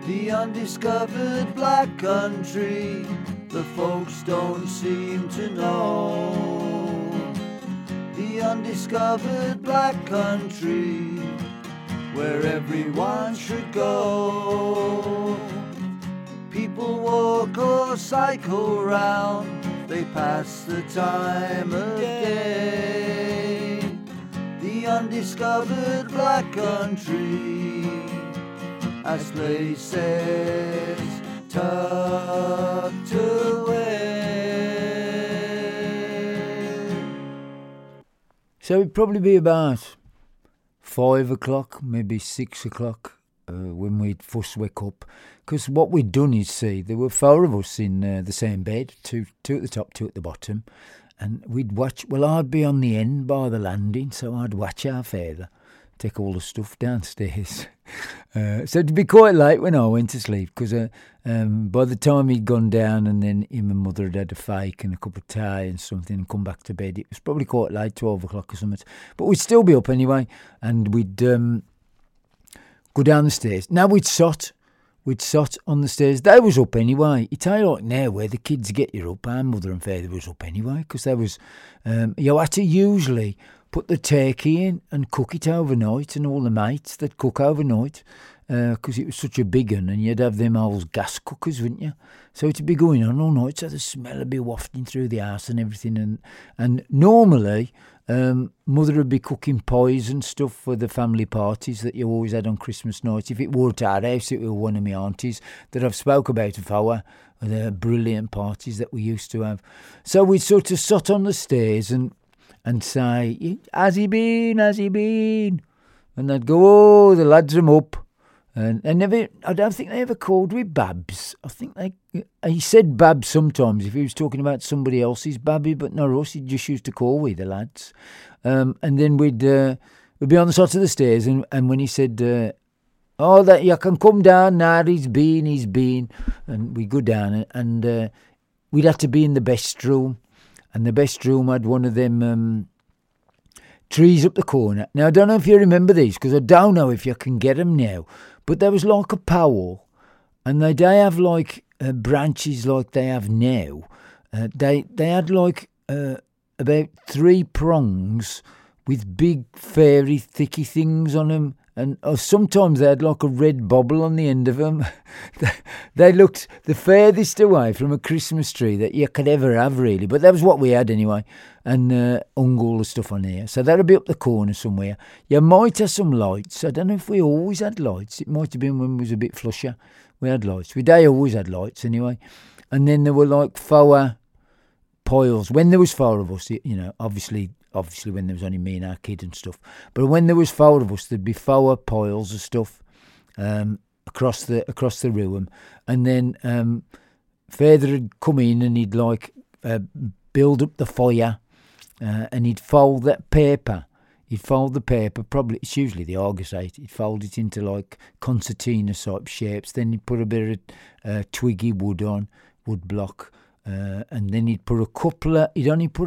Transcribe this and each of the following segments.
The undiscovered black country, the folks don't seem to know. The undiscovered black country, where everyone should go. People walk or cycle round, they pass the time of day. The undiscovered black country, as places tucked away. So it'd probably be about 5 o'clock, maybe 6 o'clock, when we'd first wake up. Because what we'd done is, see, there were 4 of us in the same bed, two at the top, 2 at the bottom. And we'd watch, well, I'd be on the end by the landing, so I'd watch our father take all the stuff downstairs. So it'd be quite late when I went to sleep, because by the time he'd gone down and then him and mother had a fake and a cup of tea and something and come back to bed, it was probably quite late, 12 o'clock or something. But we'd still be up anyway, and we'd go down the stairs. Now we'd sot on the stairs. They was up anyway. You tell you like now where the kids get you up, our mother and father was up anyway, because there was, you had to usually put the turkey in and cook it overnight, and all the mates that cook overnight, because it was such a big one, and you'd have them old gas cookers, wouldn't you? So it'd be going on all night, so the smell would be wafting through the house and everything. And normally, mother would be cooking pies and stuff for the family parties that you always had on Christmas night. If it were at our house, it was one of my aunties that I've spoke about before, the brilliant parties that we used to have. So we'd sort of sat on the stairs and say, has he been? And they'd go, oh, the lads are up. And I don't think they ever called me Babs. I think he said Babs sometimes if he was talking about somebody else's babby, but not us. He just used to call we the lads. And then we'd be on the side of the stairs, and when he said, that you can come down now, he's been. And we'd go down, and we'd have to be in the best room. And the best room had one of them trees up the corner. Now, I don't know if you remember these, because I don't know if you can get them now. But there was like a powell, and they have like branches like they have now. They had like about 3 prongs with big fairy thicky things on them, and sometimes they had like a red bobble on the end of them. They looked the furthest away from a Christmas tree that you could ever have, really. But that was what we had anyway, and hung all the stuff on here. So that'll be up the corner somewhere. You might have some lights. I don't know if we always had lights. It might have been when we was a bit flusher. We had lights. They always had lights anyway. And then there were like 4 piles. When there was 4 of us, obviously when there was only me and our kid and stuff. But when there was 4 of us, there'd be 4 piles of stuff across the room. And then father would come in and he'd like build up the fire, and he'd fold that paper. He'd fold the paper, probably it's usually the Argosite. He'd fold it into like concertina type shapes. Then he'd put a bit of twiggy wood block, and then he'd put a couple of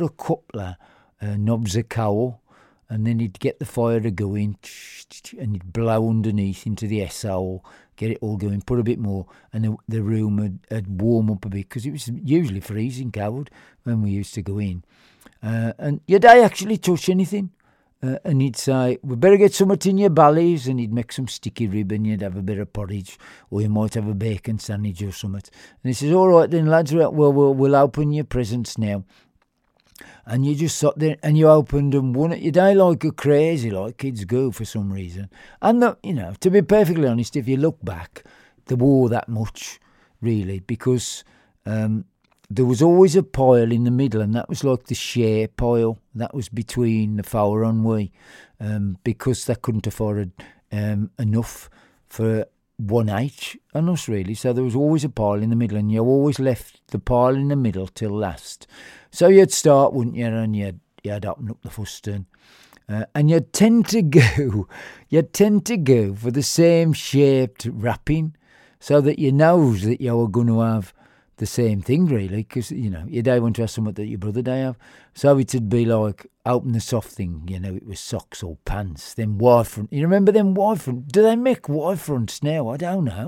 knobs of coal, and then he'd get the fire to go in, and he'd blow underneath into the S-hole, get it all going, put a bit more, and the room would warm up a bit, because it was usually freezing cold when we used to go in. And you'd actually touch anything, and he'd say, we better get something in your bellies, and he'd make some sticky rib, and you'd have a bit of porridge, or you might have a bacon sandwich or something. And he says, all right then, lads, we'll open your presents now. And you just sat there and you opened them one at your day like a crazy, like kids go for some reason. And, to be perfectly honest, if you look back, there were that much, really, because there was always a pile in the middle, and that was like the share pile. That was between the 4 and we, because they couldn't afford enough for 1 each on us, really. So there was always a pile in the middle, and you always left the pile in the middle till last. So you'd start, wouldn't you, and you'd open up the fustern. And you'd tend to go for the same shaped wrapping, so that you knows that you were going to have the same thing, really, because, your day want to have something that your brother day have. So it'd be like, open the soft thing, it was socks or pants, then wide front. You remember them wide front? Do they make wide fronts now? I don't know.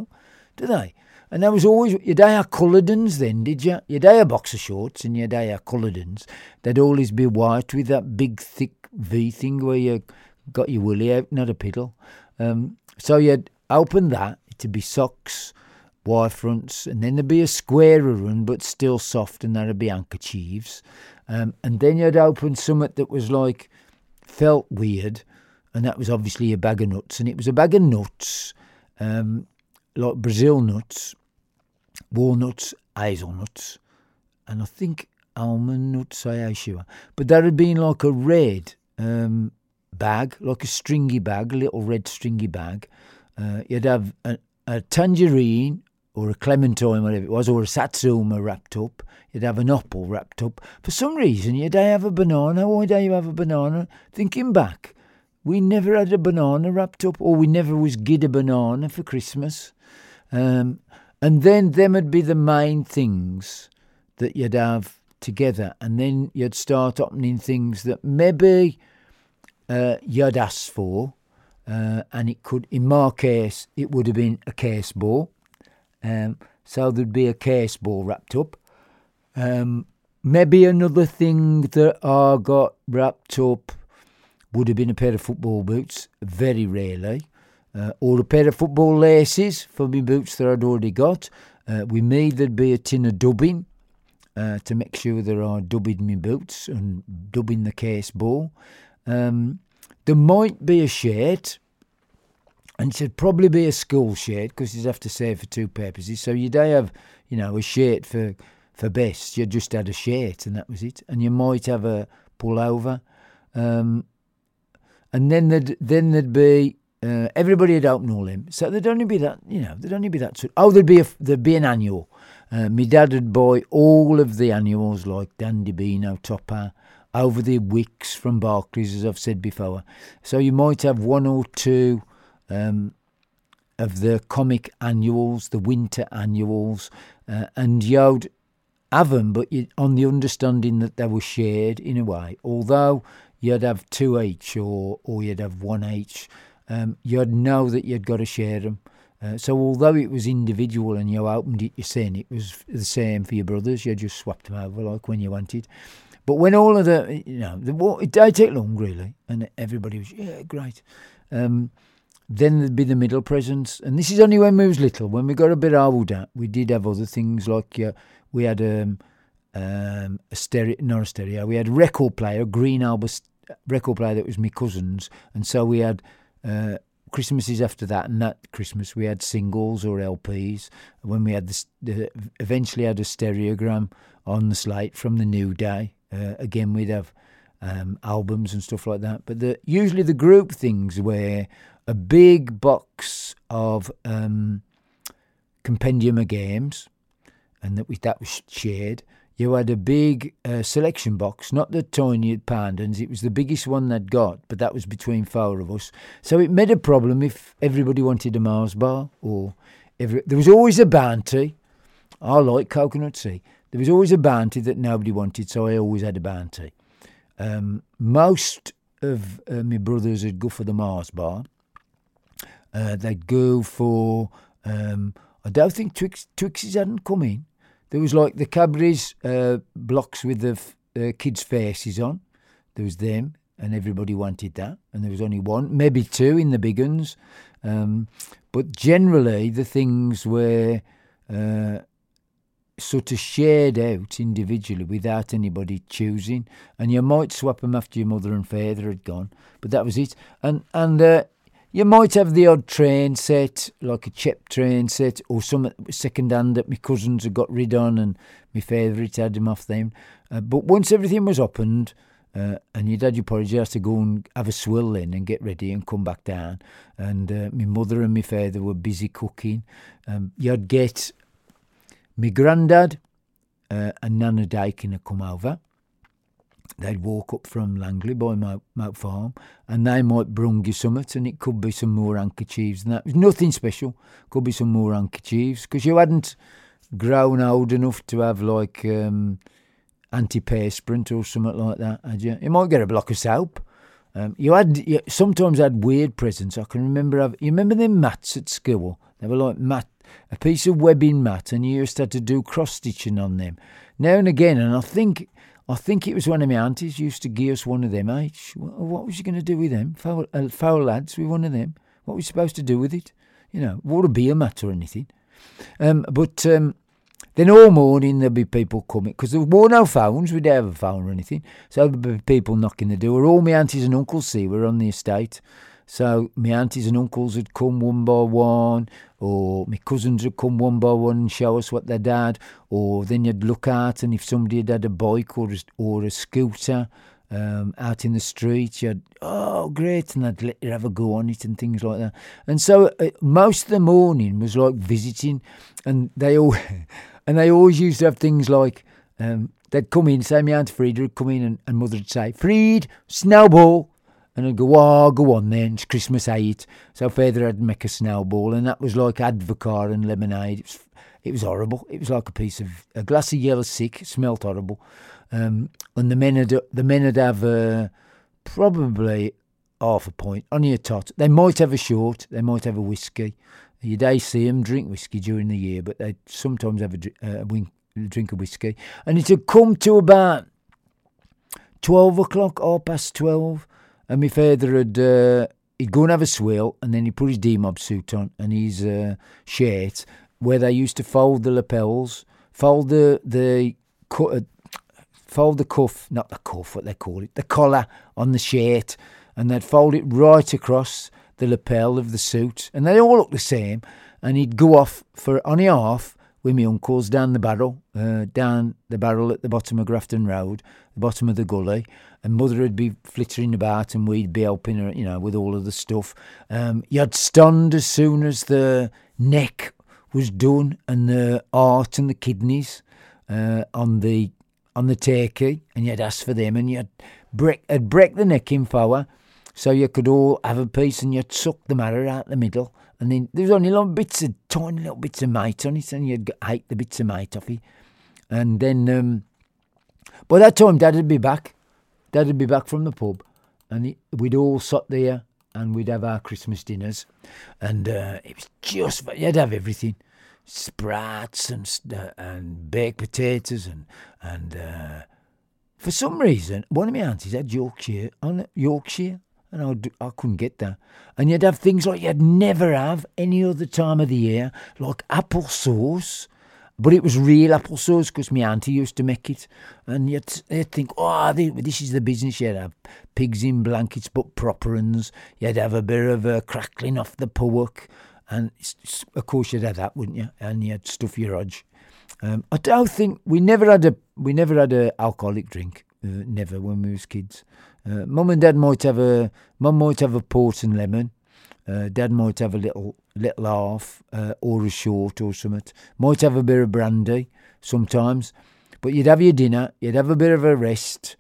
do they? And there was always, you'd have coloured ones then, did you? You'd have boxer shorts and you'd have coloured ones. They'd always be white with that big, thick V thing where you got your willy out, not a piddle. So you'd open that, it'd be socks, wire fronts, and then there'd be a squarer one, but still soft, and that'd be handkerchiefs. And then you'd open something that was like, felt weird, and that was obviously a bag of nuts. And it was a bag of nuts, like Brazil nuts, walnuts, hazelnuts, and I think almond nuts, I am sure. But that had been like a red bag, like a stringy bag, a little red stringy bag. You'd have a tangerine or a clementine, whatever it was, or a satsuma wrapped up. You'd have an apple wrapped up. For some reason, you'd have a banana. Why do you have a banana? Thinking back, we never had a banana wrapped up, or we never was given a banana for Christmas. And then them would be the main things that you'd have together. And then you'd start opening things that maybe you'd ask for. And it could, in my case, it would have been a case ball. So there'd be a case ball wrapped up. Maybe another thing that I got wrapped up would have been a pair of football boots, very rarely, or a pair of football laces for my boots that I'd already got. With me, there'd be a tin of dubbing to make sure that I dubbing my boots and dubbing the case ball. There might be a shirt, and it should probably be a school shirt because you'd have to save for two purposes. So you'd have, a shirt for best. You just had a shirt and that was it. And you might have a pullover. And then there'd be everybody would open all them. So there'd only be that, there'd only be that sort. Oh, there'd be an annual. My dad would buy all of the annuals like Dandy Beano, Topper, over the Wicks from Barclays, as I've said before. So you might have one or two of the comic annuals, the winter annuals, and you'd have them, but on the understanding that they were shared in a way. Although you'd have two each or you'd have one each, you'd know that you'd got to share them. So although it was individual and you opened it, it was the same for your brothers. You just swapped them over like when you wanted. But when all of it did take long really, and everybody was, yeah, great. Then there'd be the middle presents, and this is only when we was little. When we got a bit older, we did have other things like we had a stereo, not a stereo. We had a record player, a green Albert record player that was my cousin's, and so we had Christmases after that, and that Christmas we had singles or LPs. When we had eventually had a stereogram on the slate from the New Day. Again, we'd have albums and stuff like that. But usually the group things were a big box of compendium of games, and that was shared. You had a big selection box, not the tiny Pandans. It was the biggest one they'd got, but that was between four of us. So it made a problem if everybody wanted a Mars bar, or there was always a bounty. I like coconut tea. There was always a bounty that nobody wanted, so I always had a bounty. Most of my brothers would go for the Mars bar. They'd go for, I don't think Twixes hadn't come in. There was like the Cadbury's blocks with the kids' faces on. There was them, and everybody wanted that. And there was only one, maybe two in the big ones. But generally, the things were sort of shared out individually without anybody choosing. And you might swap them after your mother and father had gone. But that was it. And you might have the odd train set, like a CHEP train set, or some second hand that my cousins had got rid on, and my favourite had them off them. But once everything was opened, and you'd had your porridge, you had to go and have a swill in and get ready and come back down. And my mother and my father were busy cooking. You'd get my granddad and Nana Dakin had come over. They'd walk up from Langley by Mount Farm, and they might bring you something, and it could be some more handkerchiefs and that. It was nothing special. Could be some more handkerchiefs, because you hadn't grown old enough to have like antiperspirant or something like that, had you? You might get a block of soap. You sometimes had weird presents. I can remember you remember them mats at school? They were like a piece of webbing mat, and you used to have to do cross-stitching on them now and again. And I think it was one of my aunties used to give us one of them each. What was you going to do with them? Foul lads with one of them. What were you supposed to do with it? Would it be a mat or anything? But then all morning there'd be people coming, because there were no phones, we didn't have a phone or anything, so there'd be people knocking the door. All my aunties and uncles were on the estate, so my aunties and uncles would come one by one, or my cousins would come one by one and show us what they'd had, or then you'd look out, and if somebody had a bike or a scooter out in the street, you'd, oh great, and they'd let you have a go on it and things like that. And so most of the morning was like visiting, and they always used to have things like, they'd come in, say my Aunt Frieda would come in, and Mother would say, Fried, snowball. And I'd go, oh, go on then, it's Christmas Eve. So Father had to make a snowball, and that was like Advocaat and lemonade. It was horrible. It was like a glass of yellow sick. It smelt horrible. And the men would have probably half a pint, only a tot. They might have a short, they might have a whiskey. You'd see them drink whiskey during the year, but they'd sometimes have a drink of whiskey. And it had come to about 12 o'clock, 12:30, and my father he'd go and have a swill, and then he'd put his D-mob suit on and his shirt, where they used to fold the lapels, fold the cuff, not the cuff, what they call it, the collar on the shirt, and they'd fold it right across the lapel of the suit, and they all look the same. And he'd go off for on half with my uncles down the barrel at the bottom of Grafton Road, the bottom of the gully, and Mother would be flittering about, and we'd be helping her, with all of the stuff. You'd stand as soon as the neck was done, and the heart and the kidneys on the turkey, and you'd ask for them, and you'd break the neck in four, so you could all have a piece, and you'd suck the marrow out the middle, and then there was only tiny little bits of meat on it, and you'd hate the bits of meat off it. And then by that time Dad would be back from the pub, and we'd all sit there, and we'd have our Christmas dinners, and it was just, you'd have everything. Sprats and baked potatoes and for some reason one of my aunties had Yorkshire, and I couldn't get that. And you'd have things like you'd never have any other time of the year, like applesauce, but it was real applesauce because my auntie used to make it. And you'd think, this is the business. You'd have pigs in blankets, but proper ones. You'd have a bit of crackling off the pork. And of course you'd have that, wouldn't you? And you'd stuff your hodge. I don't think we never had a alcoholic drink. Never when we was kids. Mum and Dad might have a port and lemon. Dad might have a little half or a short or something. Might have a bit of brandy sometimes. But you'd have your dinner. You'd have a bit of a rest.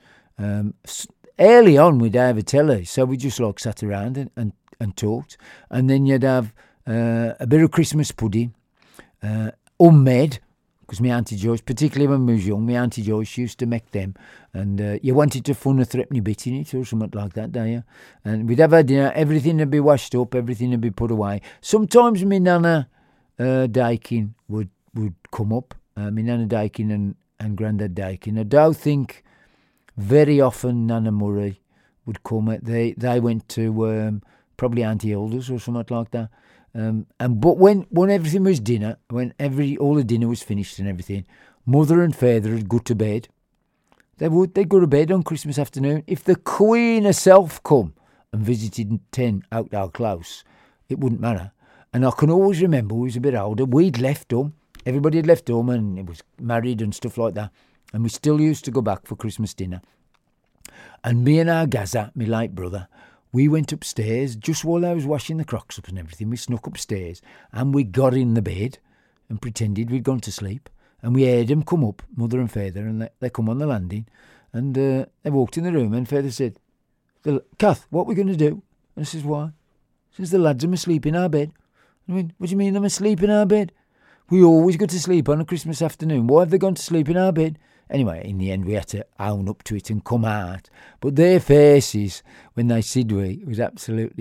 Early on we'd have a telly, so we just sat around and talked. And then you'd have a bit of Christmas pudding, unmade, because my Auntie Joyce, particularly when we was young, my Auntie Joyce used to make them, and you wanted to fun a threepenny bit in it or something like that, don't you? And we'd have our dinner, everything would be washed up, everything would be put away. Sometimes my Nana Dakin would come up, my Nana Dakin and Grandad Dakin. I don't think very often Nana Murray would come. They went to probably Auntie Hilda's or something like that. But when everything was dinner, when all the dinner was finished and everything, Mother and Father would go to bed. They'd go to bed on Christmas afternoon. If the Queen herself come and visited 10 Oakdale Close, it wouldn't matter. And I can always remember, we was a bit older, we'd left home. Everybody had left home and it was married and stuff like that. And we still used to go back for Christmas dinner. And me and our Gaza, my late brother, we went upstairs just while I was washing the crocks up and everything. We snuck upstairs and we got in the bed and pretended we'd gone to sleep. And we heard them come up, Mother and Father, and they come on the landing. And they walked in the room and Father said, Kath, what are we going to do? And I says, why? He says, the lads are asleep in our bed. I mean, what do you mean they're asleep in our bed? We always go to sleep on a Christmas afternoon. Why have they gone to sleep in our bed? Anyway, in the end, we had to own up to it and come out. But their faces, when they said it was absolutely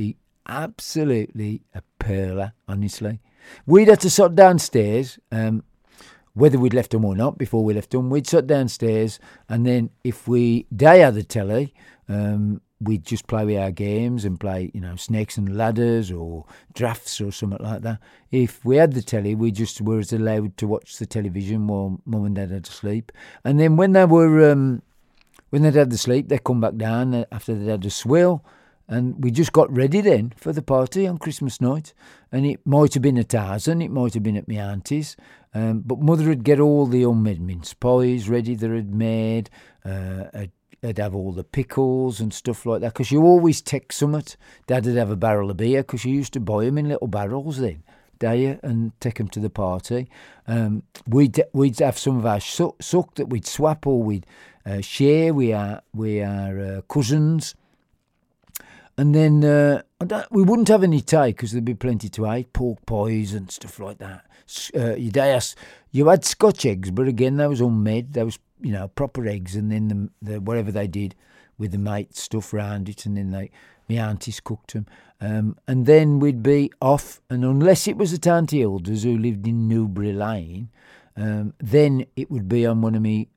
absolutely a perler, honestly. We'd have to sit downstairs, whether we'd left them or not, before we left them, we'd sit downstairs, and then if they had the telly, we'd just play with our games and play, snakes and ladders or drafts or something like that. If we had the telly, we just were allowed to watch the television while Mum and Dad had to sleep. And then when they'd had the sleep, they'd come back down after they'd had a swill, and we just got ready then for the party on Christmas night. And it might have been at ours, and it might have been at my auntie's. But Mother would get all the homemade mince pies ready that I'd made. I'd have all the pickles and stuff like that, because you always take something. Dad would have a barrel of beer, because you used to buy them in little barrels then, and take them to the party. We'd have some of our suck that we'd swap, or we'd share with our cousins. And then we wouldn't have any tea, because there'd be plenty to eat, pork pies and stuff like that. You had Scotch eggs, but again, that was homemade. That was, proper eggs, and then the whatever they did with the mate stuff round it, and then my aunties cooked them. And then we'd be off, and unless it was at Auntie Hilda's, who lived in Newbury Lane, then it would be on one of my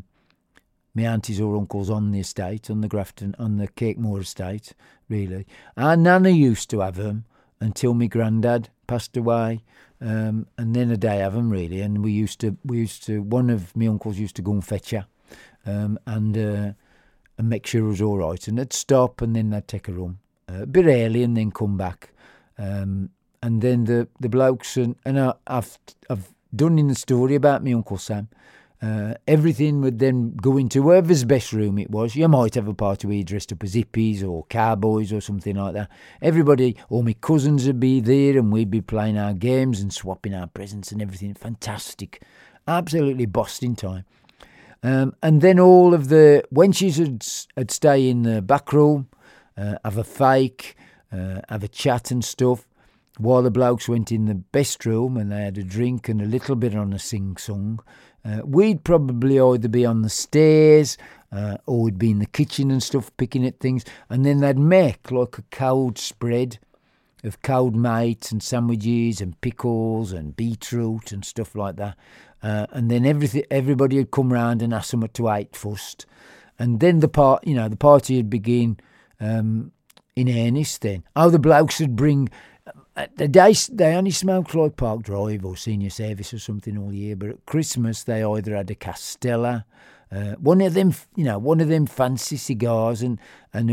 aunties or uncles on the estate, on the Grafton, on the Cakemore estate, really. Our nana used to have them until my granddad passed away, and then a day have them, really. And we used to, one of my uncles used to go and fetch her, and make sure it was all right. And they'd stop, and then they'd take her home a bit early, and then come back. And then the blokes, and I've done in the story about my Uncle Sam, everything would then go into whoever's best room it was. You might have a party where you dressed up as hippies or cowboys or something like that. Everybody, all my cousins would be there, and we'd be playing our games and swapping our presents and everything. Fantastic. Absolutely busting time. And then all of the wenches would stay in the back room, have a fake, have a chat and stuff, while the blokes went in the best room and they had a drink and a little bit on a sing-song. We'd probably either be on the stairs, or we'd be in the kitchen and stuff, picking at things, and then they'd make like a cold spread of cold mates and sandwiches and pickles and beetroot and stuff like that. And then everybody would come round and ask them what to eat first, and then the party would begin in earnest. Then, the blokes would bring. They only smoked like Park Drive or Senior Service or something all year, but at Christmas they either had a Castella, one of them fancy cigars, and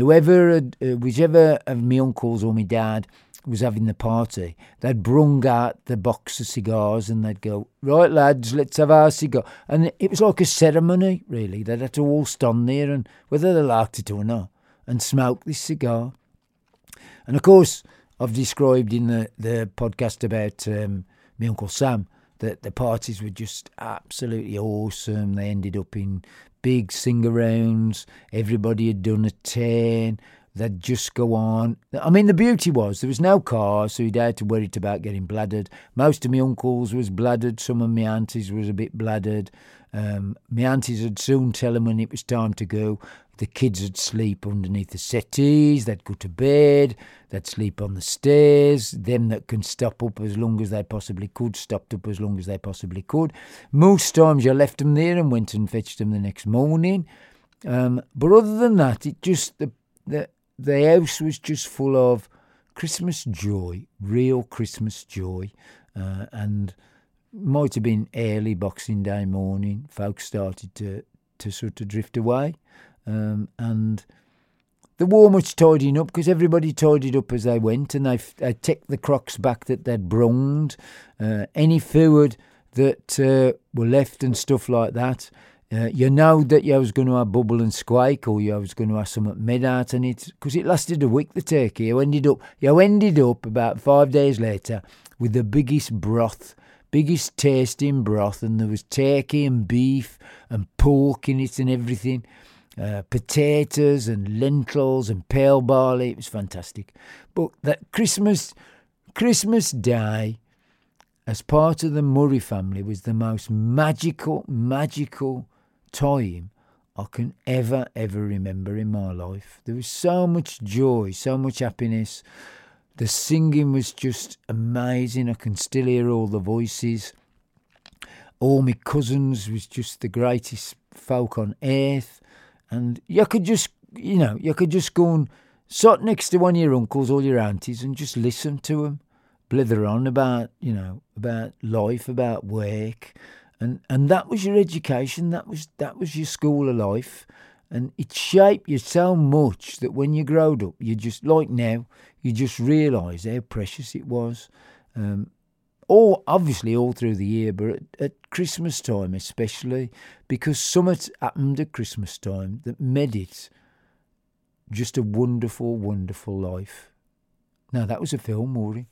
whichever of my uncles or my dad was having the party, they'd brung out the box of cigars and they'd go, right lads, let's have our cigar. And it was like a ceremony, really. They'd have to all stand there, and whether they liked it or not, and smoke this cigar. And of course, I've described in the podcast about my Uncle Sam that the parties were just absolutely awesome. They ended up in big sing-arounds. Everybody had done a turn. They'd just go on. I mean, the beauty was there was no car, so you'd had to worry about getting bladdered. Most of my uncles was bladdered. Some of my aunties was a bit bladdered. My aunties would soon tell them when it was time to go. The kids would sleep underneath the settees. They'd go to bed. They'd sleep on the stairs. Them that can stop up as long as they possibly could, stopped up as long as they possibly could. Most times you left them there and went and fetched them the next morning. But other than that, it just the house was just full of Christmas joy, real Christmas joy. And might have been early Boxing Day morning, folks started to sort of drift away. And there were much tidying up, because everybody tidied up as they went, and they'd take the crocks back that they'd brunged, any food that were left and stuff like that. You know that you was going to have bubble and squake, or you was going to have something made out in it, because it lasted a week, the turkey. You ended up about 5 days later with the biggest tasting broth, and there was turkey and beef and pork in it and everything. Potatoes and lentils and pale barley. It was fantastic. But that Christmas Day, as part of the Murray family, was the most magical time I can ever remember in my life. There was so much joy, so much happiness. The singing was just amazing. I can still hear all the voices. All my cousins was just the greatest folk on earth. And you could just go and sit next to one of your uncles or your aunties and just listen to them blither on about life, about work. And that was your education. That was your school of life. And it shaped you so much that when you growed up, you just, like now, you just realise how precious it was. Obviously all through the year, but at Christmas time especially, because something happened at Christmas time that made it just a wonderful, wonderful life. Now, that was a film, Maury.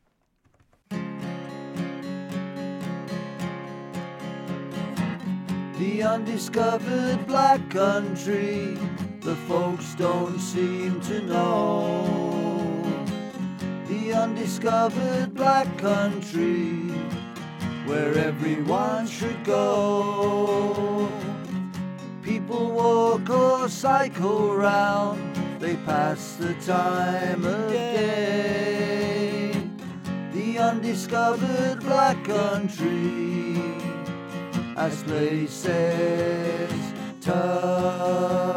The undiscovered black country, the folks don't seem to know. The undiscovered black country, where everyone should go. People walk or cycle round, they pass the time of day. The undiscovered black country, as places touch.